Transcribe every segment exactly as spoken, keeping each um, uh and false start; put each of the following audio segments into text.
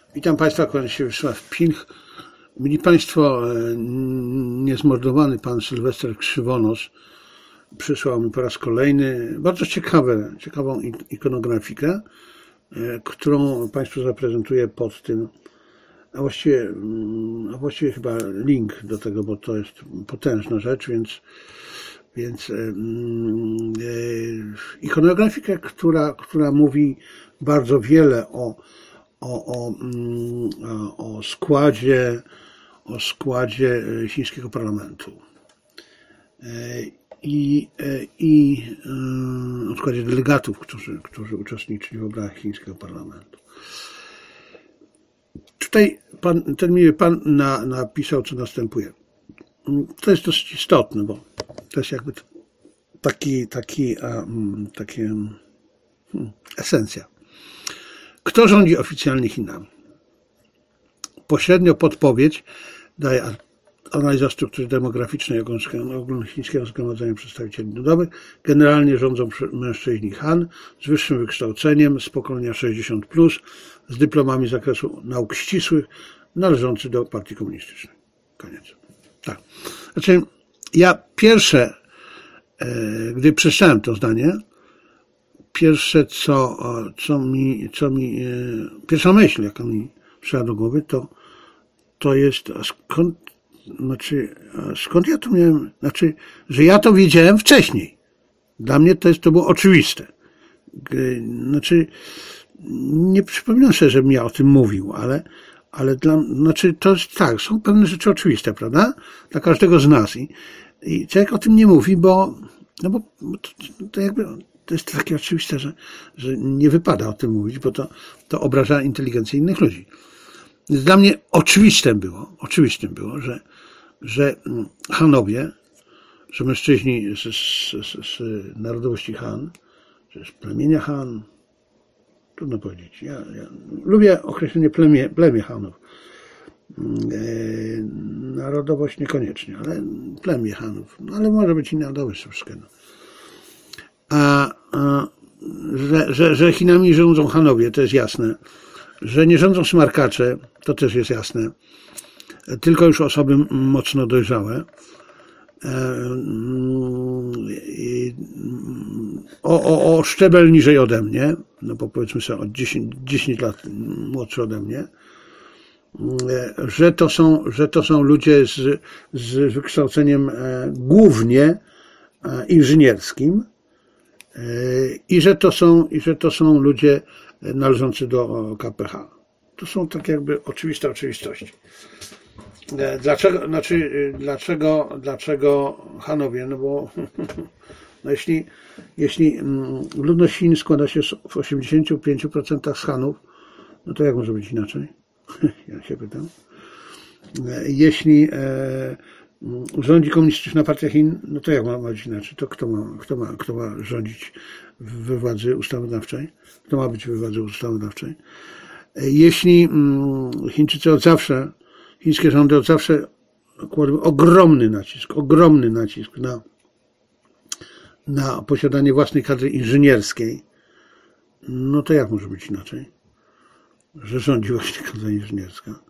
Witam Państwa, kłaniam się Wiesław Pilch. Byli Państwo, niezmordowany pan Sylwester Krzywonos przysłał mi po raz kolejny bardzo ciekawe, ciekawą ikonografikę, którą Państwu zaprezentuję pod tym, a właściwie, a właściwie chyba link do tego, bo to jest potężna rzecz, więc, więc e, e, ikonografikę, która, która mówi bardzo wiele o O, o, o składzie, o składzie chińskiego parlamentu i, i o składzie delegatów, którzy, którzy uczestniczyli w obradach chińskiego parlamentu. Tutaj pan, ten miły pan na, napisał, co następuje. To jest dosyć istotne, bo to jest jakby taki, taki, takie hmm, esencja. Kto rządzi oficjalnie Chinami? Pośrednio podpowiedź daje analiza struktury demograficznej Ogólnochińskiego Zgromadzenia Przedstawicieli Ludowych. Generalnie rządzą mężczyźni Han z wyższym wykształceniem z pokolenia sześćdziesiąt plus, z dyplomami z zakresu nauk ścisłych, należący do partii komunistycznej. Koniec. Tak. Znaczy, ja pierwsze, gdy przeczytałem to zdanie, Pierwsze, co, co mi, co mi, pierwsza myśl, jaka mi przyszła do głowy, to, to jest, a skąd, znaczy, a skąd ja to miałem, znaczy, że ja to wiedziałem wcześniej. Dla mnie to jest, to było oczywiste. Znaczy, nie przypominam sobie, żebym ja o tym mówił, ale, ale dla, znaczy, to jest tak, są pewne rzeczy oczywiste, prawda? Dla każdego z nas. I, i człowiek o tym nie mówi, bo, no bo, bo to, to jakby, to jest takie oczywiste, że, że nie wypada o tym mówić, bo to, to obraża inteligencję innych ludzi. Więc dla mnie oczywistym było, oczywistym było, że, że Hanowie, że mężczyźni z, z, z narodowości Han, że z plemienia Han, trudno powiedzieć. Ja, ja lubię określenie plemię, plemię Hanów. E, narodowość niekoniecznie, ale plemię Hanów. No, ale może być i narodowość troszkę. No. A, a że, że, że Chinami rządzą Hanowie, to jest jasne. Że nie rządzą smarkacze, to też jest jasne. Tylko już osoby mocno dojrzałe. O, o, o szczebel niżej ode mnie, no bo powiedzmy sobie o dziesięć, dziesięć lat młodszy ode mnie, że to są, że to są ludzie z, z wykształceniem głównie inżynierskim, i że to są, i że to są ludzie należący do K P H. To są tak jakby oczywiste oczywistości. Dlaczego, znaczy, dlaczego, dlaczego Hanowie? No bo no jeśli, jeśli ludność Chin składa się w osiemdziesięciu pięciu procentach z Hanów, no to jak może być inaczej? Ja się pytam. Jeśli e, rządzi komunistyczna partia Chin, no to jak ma być inaczej? To kto ma, kto ma, kto ma rządzić we władzy ustawodawczej? Kto ma być we władzy ustawodawczej? Jeśli Chińczycy od zawsze, chińskie rządy od zawsze kładły ogromny nacisk, ogromny nacisk na, na posiadanie własnej kadry inżynierskiej, no to jak może być inaczej? Że rządzi właśnie kadra inżynierska.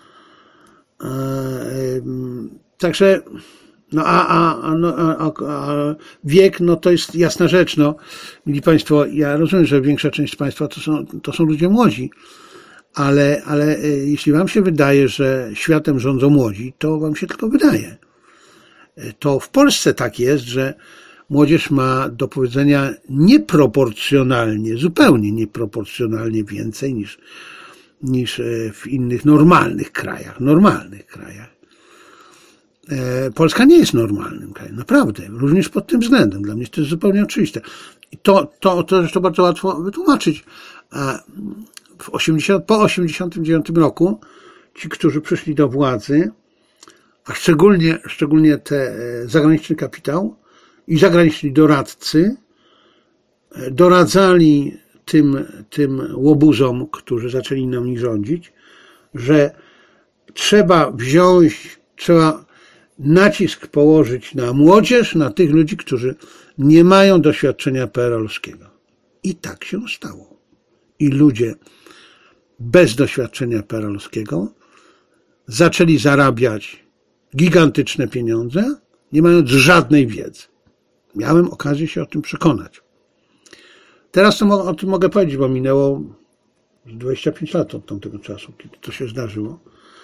Także, no a, a, no, a, a wiek, no to jest jasna rzecz, no. Mili Państwo, ja rozumiem, że większa część z Państwa to są, to są ludzie młodzi, ale, ale jeśli Wam się wydaje, że światem rządzą młodzi, to Wam się tylko wydaje. To w Polsce tak jest, że młodzież ma do powiedzenia nieproporcjonalnie, zupełnie nieproporcjonalnie więcej niż, niż w innych normalnych krajach, normalnych krajach. Polska nie jest normalnym krajem, naprawdę, również pod tym względem. Dla mnie to jest zupełnie oczywiste. I to, to, to zresztą bardzo łatwo wytłumaczyć. W osiemdziesiątym, po osiemdziesiątym dziewiątym roku ci, którzy przyszli do władzy, a szczególnie, szczególnie te zagraniczny kapitał i zagraniczni doradcy, doradzali tym, tym łobuzom, którzy zaczęli nami rządzić, że trzeba wziąć, trzeba nacisk położyć na młodzież, na tych ludzi, którzy nie mają doświadczenia P R L owskiego. I tak się stało. I ludzie bez doświadczenia P R L-owskiego zaczęli zarabiać gigantyczne pieniądze, nie mając żadnej wiedzy. Miałem okazję się o tym przekonać. Teraz to o tym mogę powiedzieć, bo minęło dwadzieścia pięć lat od tamtego czasu, kiedy to się zdarzyło.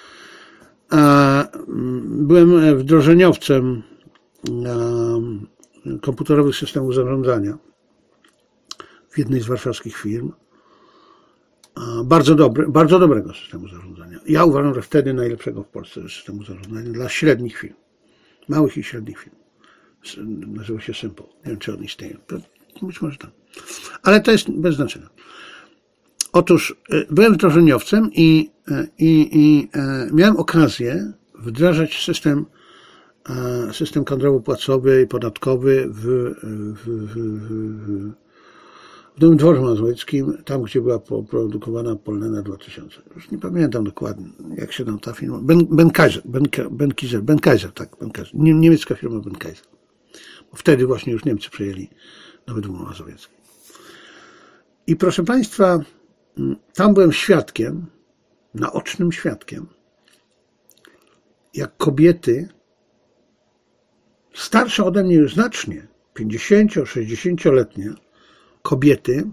A byłem wdrożeniowcem komputerowych systemów zarządzania w jednej z warszawskich firm. Bardzo, dobry, bardzo dobrego systemu zarządzania. Ja uważam, że wtedy najlepszego w Polsce systemu zarządzania dla średnich firm. Małych i średnich firm. Nazywa się Simple. Nie wiem, czy on istnieje. Być może tam. Ale to jest bez znaczenia. Otóż byłem wdrożeniowcem i, i, i miałem okazję wdrażać system, system kadrowo-płacowy i podatkowy w, w, w, w, w Nowym Dworze Mazowieckim, tam gdzie była produkowana Polnena dwa tysiące. Już nie pamiętam dokładnie, jak się tam ta firma. Ben, Ben Kaiser, Ben, Ben Kaiser, Ben Kaiser, tak, Ben Kaiser. Niemiecka firma Ben Kaiser. Bo wtedy właśnie już Niemcy przejęli Nowy Dwór Mazowiecki. I proszę Państwa, tam byłem świadkiem, naocznym świadkiem, jak kobiety, starsze ode mnie już znacznie, pięćdziesięcio-, sześćdziesięcioletnie kobiety,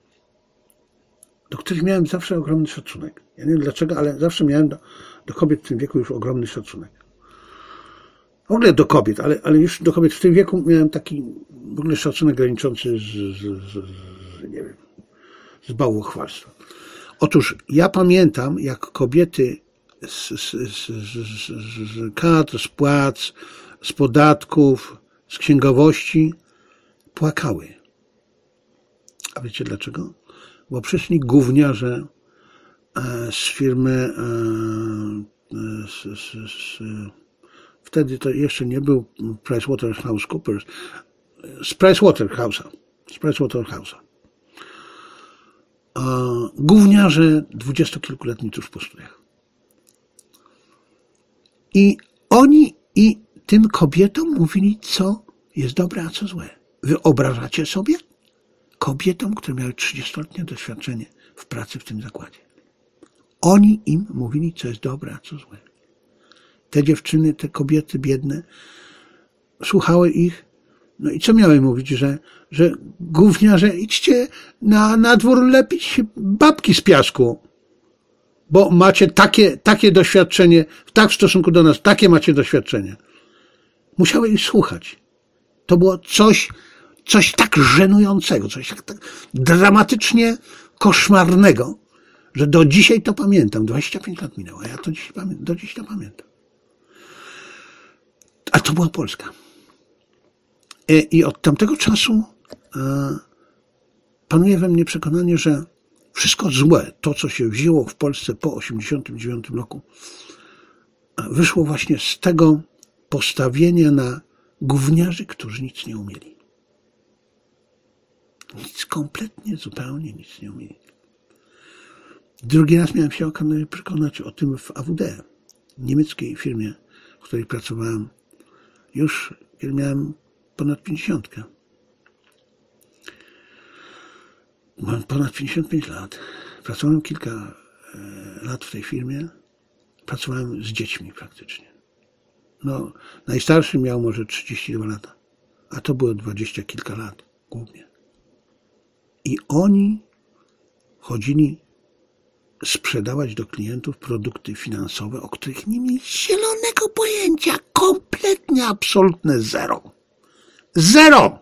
do których miałem zawsze ogromny szacunek. Ja nie wiem dlaczego, ale zawsze miałem do, do kobiet w tym wieku już ogromny szacunek. W ogóle do kobiet, ale, ale już do kobiet w tym wieku miałem taki w ogóle szacunek graniczący z, z, z, z nie wiem, z bałwochwalstwem. Otóż ja pamiętam, jak kobiety z, z, z, z, z kadr, z płac, z podatków, z księgowości płakały. A wiecie dlaczego? Bo przyszli gówniarze z firmy, z, z, z, wtedy to jeszcze nie był PricewaterhouseCoopers, z Pricewaterhouse'a, z Pricewaterhouse'a. Gówniarze dwudziestokilkuletni tuż po studiach. I oni i tym kobietom mówili, co jest dobre, a co złe. Wyobrażacie sobie? Kobietom, które miały trzydziestoletnie doświadczenie w pracy w tym zakładzie. Oni im mówili, co jest dobre, a co złe. Te dziewczyny, te kobiety biedne, słuchały ich. No i co miały mówić, że, że gówniarze, idźcie na, na dwór lepić babki z piasku, bo macie takie, takie doświadczenie, tak w stosunku do nas, takie macie doświadczenie. Musiały ich słuchać. To było coś, coś tak żenującego, coś tak, tak dramatycznie koszmarnego, że do dzisiaj to pamiętam. dwadzieścia pięć lat minęło, a ja to dziś, do dziś to pamiętam. A to była Polska. I od tamtego czasu panuje we mnie przekonanie, że wszystko złe, to co się wzięło w Polsce po osiemdziesiątym dziewiątym roku, wyszło właśnie z tego postawienia na gówniarzy, którzy nic nie umieli. Nic, kompletnie, zupełnie nic nie umieli. Drugi raz miałem się przekonać o tym w A W D, niemieckiej firmie, w której pracowałem już, kiedy miałem ponad pięćdziesiątkę. Mam ponad pięćdziesiąt pięć lat. Pracowałem kilka lat w tej firmie. Pracowałem z dziećmi praktycznie. No, najstarszy miał może trzydzieści dwa lata, a to było dwadzieścia kilka lat głównie. I oni chodzili sprzedawać do klientów produkty finansowe, o których nie mieli zielonego pojęcia. Kompletnie, absolutne zero. Zero!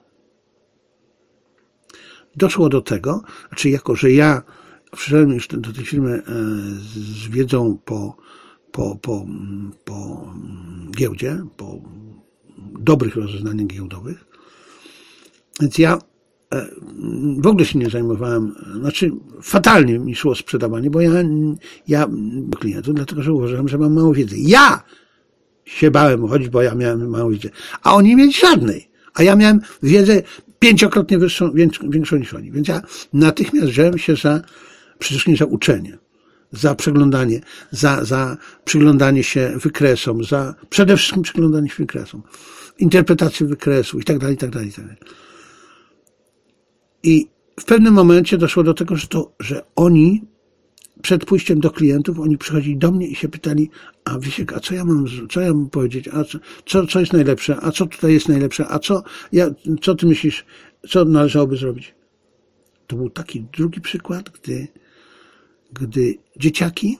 Doszło do tego, znaczy jako, że ja przyszedłem już do tej firmy z wiedzą po, po, po, po giełdzie, po dobrych rozeznaniach giełdowych, więc ja w ogóle się nie zajmowałem, znaczy fatalnie mi szło sprzedawanie, bo ja, ja do klientów, dlatego że uważałem, że mam mało wiedzy. Ja się bałem chodzić, bo ja miałem mało wiedzy, a oni nie mieli żadnej, a ja miałem wiedzę pięciokrotnie wyższą, większą niż oni. Więc ja natychmiast wziąłem się za, przecież nie za uczenie, za przeglądanie, za, za przyglądanie się wykresom, za przede wszystkim przyglądanie się wykresom, interpretację wykresu i tak dalej, i tak dalej, i tak dalej. I w pewnym momencie doszło do tego, że, to, że oni przed pójściem do klientów oni przychodzili do mnie i się pytali, a Wisiek, a co ja mam, co ja mam powiedzieć, a co, co, co jest najlepsze, a co tutaj jest najlepsze, a co, ja, co ty myślisz, co należałoby zrobić? To był taki drugi przykład, gdy, gdy dzieciaki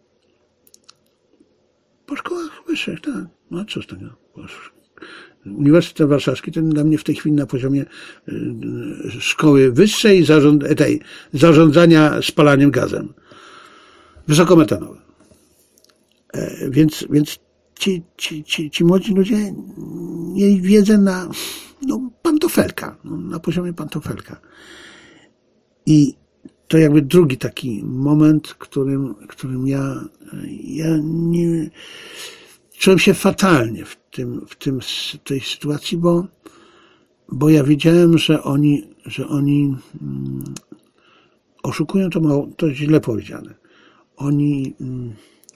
po szkołach wyższych, tak, no co z tego, Uniwersytet Warszawski to dla mnie w tej chwili na poziomie szkoły wyższej zarząd, tej, zarządzania spalaniem gazem wysokometanowym. Więc, więc ci, ci, ci, ci młodzi ludzie mieli wiedzę na no, pantofelka, no, na poziomie pantofelka. I to jakby drugi taki moment, którym, którym ja, ja nie czułem się fatalnie w tym, w tym, w tej sytuacji, bo, bo ja wiedziałem, że oni, że oni mm, oszukują, to mało, to źle powiedziane. Oni mm,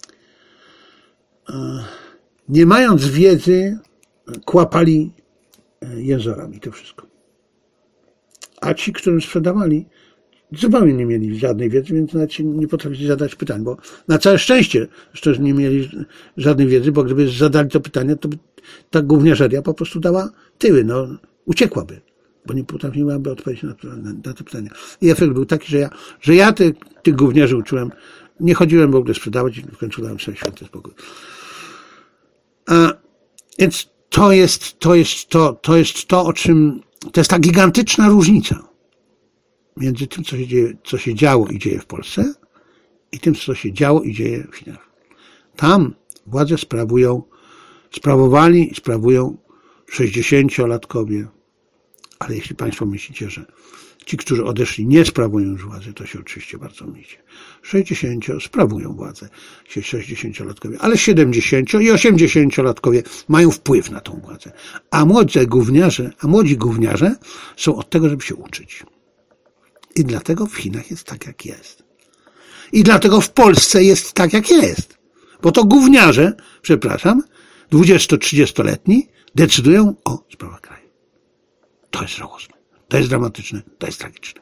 nie mając wiedzy, kłapali jęzorami to wszystko. A ci, którym sprzedawali, zupełnie nie mieli żadnej wiedzy, więc nawet się nie potrafili zadać pytań, bo na całe szczęście, że nie mieli żadnej wiedzy, bo gdyby zadali to pytanie, to by ta gówniarzeria po prostu dała tyły, no, uciekłaby, bo nie potrafiłaby odpowiedzieć na, na, na to pytanie. I efekt był taki, że ja, że ja tych, tych gówniarzy uczyłem, nie chodziłem w ogóle sprzedawać i w końcu dałem sobie święty spokój. A, więc to jest, to jest to, to jest to, o czym, to jest ta gigantyczna różnica między tym, co się dzieje, co się działo i dzieje w Polsce i tym, co się działo i dzieje w Chinach. Tam władzę sprawują, sprawowali i sprawują sześćdziesięciolatkowie. Ale jeśli Państwo myślicie, że ci, którzy odeszli, nie sprawują już władzy, to się oczywiście bardzo mylicie. sześćdziesięcio sprawują władzę, sześćdziesięciolatkowie, ale siedemdziesięcio i osiemdziesięciolatkowie mają wpływ na tą władzę. A młodzi gówniarze, a młodzi gówniarze są od tego, żeby się uczyć. I dlatego w Chinach jest tak, jak jest. I dlatego w Polsce jest tak, jak jest. Bo to gówniarze, przepraszam, dwudziesto-trzydziestoletni decydują o sprawach kraju. To jest żałosne, to jest dramatyczne, to jest tragiczne.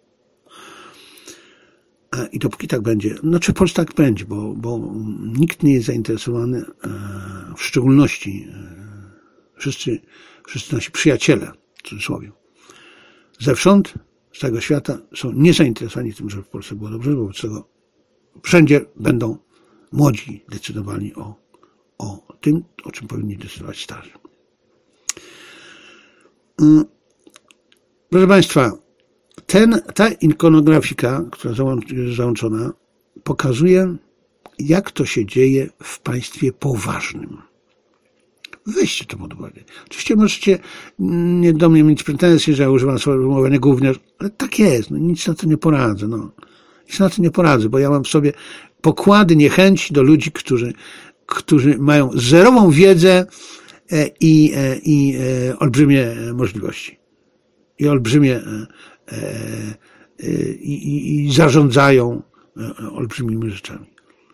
I dopóki tak będzie, znaczy w Polsce tak będzie, bo, bo nikt nie jest zainteresowany, w szczególności wszyscy, wszyscy nasi przyjaciele, w cudzysłowie, zewsząd, z całego świata są niezainteresowani tym, żeby w Polsce było dobrze, bo wobec tego wszędzie będą młodzi decydowali o, o tym, o czym powinni decydować starzy. Proszę Państwa, ten, ta ikonografika, która jest załączona, pokazuje, jak to się dzieje w państwie poważnym. Weźcie to pod uwagę. Oczywiście możecie nie do mnie mieć pretensji, że ja używam sformułowania gówniarz, ale tak jest, no, nic na to nie poradzę. No. Nic na to nie poradzę, bo ja mam w sobie pokłady niechęci do ludzi, którzy, którzy mają zerową wiedzę i, i olbrzymie możliwości. I olbrzymie i, i, i zarządzają olbrzymimi rzeczami.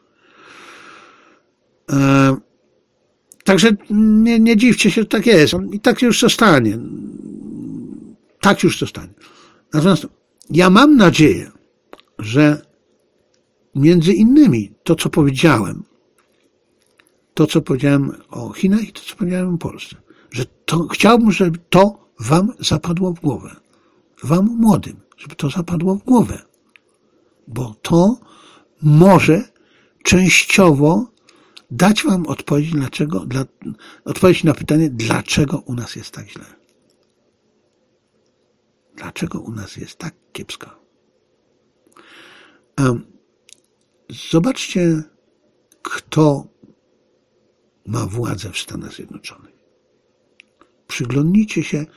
Także nie, nie dziwcie się, że tak jest. I tak już to stanie. Tak już to stanie. Natomiast ja mam nadzieję, że między innymi to, co powiedziałem, to, co powiedziałem o Chinach i to, co powiedziałem o Polsce, że to, chciałbym, żeby to wam zapadło w głowę. Wam młodym, żeby to zapadło w głowę. Bo to może częściowo dać wam odpowiedź, dlaczego, dla, odpowiedź na pytanie, dlaczego u nas jest tak źle. Dlaczego u nas jest tak kiepsko. Um, zobaczcie, kto ma władzę w Stanach Zjednoczonych. Przyglądnijcie się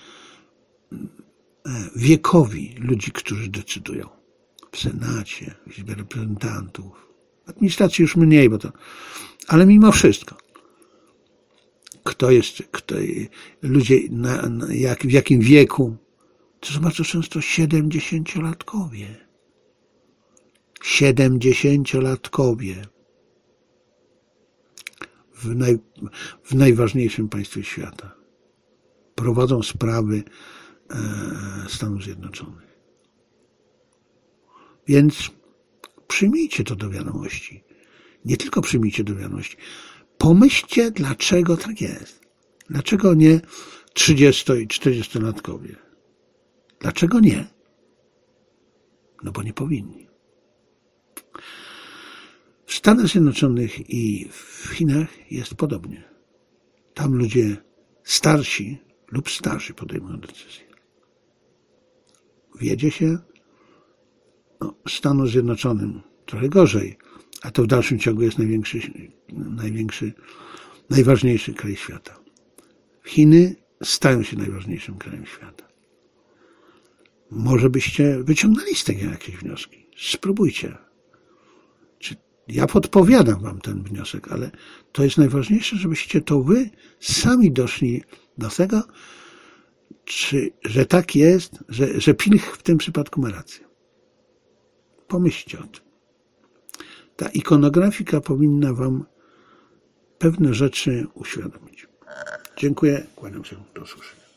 wiekowi ludzi, którzy decydują. W Senacie, w Izbie Reprezentantów, w administracji już mniej, bo to, ale mimo wszystko. Kto jest, kto, ludzie na, na, jak, w jakim wieku, to są bardzo często siedemdziesięciolatkowie. Siedemdziesięciolatkowie. W, naj, w najważniejszym państwie świata. Prowadzą sprawy e, Stanów Zjednoczonych. Więc przyjmijcie to do wiadomości. Nie tylko przyjmijcie do wiadomości. Pomyślcie, dlaczego tak jest. Dlaczego nie trzydziesto- i czterdziestolatkowie? Dlaczego nie? No bo nie powinni. W Stanach Zjednoczonych i w Chinach jest podobnie. Tam ludzie starsi lub starzy podejmują decyzje. Wiedzie się no, Stanom Zjednoczonym trochę gorzej, a to w dalszym ciągu jest największy, największy, najważniejszy kraj świata. Chiny stają się najważniejszym krajem świata. Może byście wyciągnęli z tego jakieś wnioski. Spróbujcie. Czy ja podpowiadam wam ten wniosek, ale to jest najważniejsze, żebyście to wy sami doszli do tego, czy, że tak jest, że, że Pilch w tym przypadku ma rację. Pomyślcie o tym. Ta ikonografika powinna wam pewne rzeczy uświadomić. Dziękuję, kłaniam się, do usłyszenia.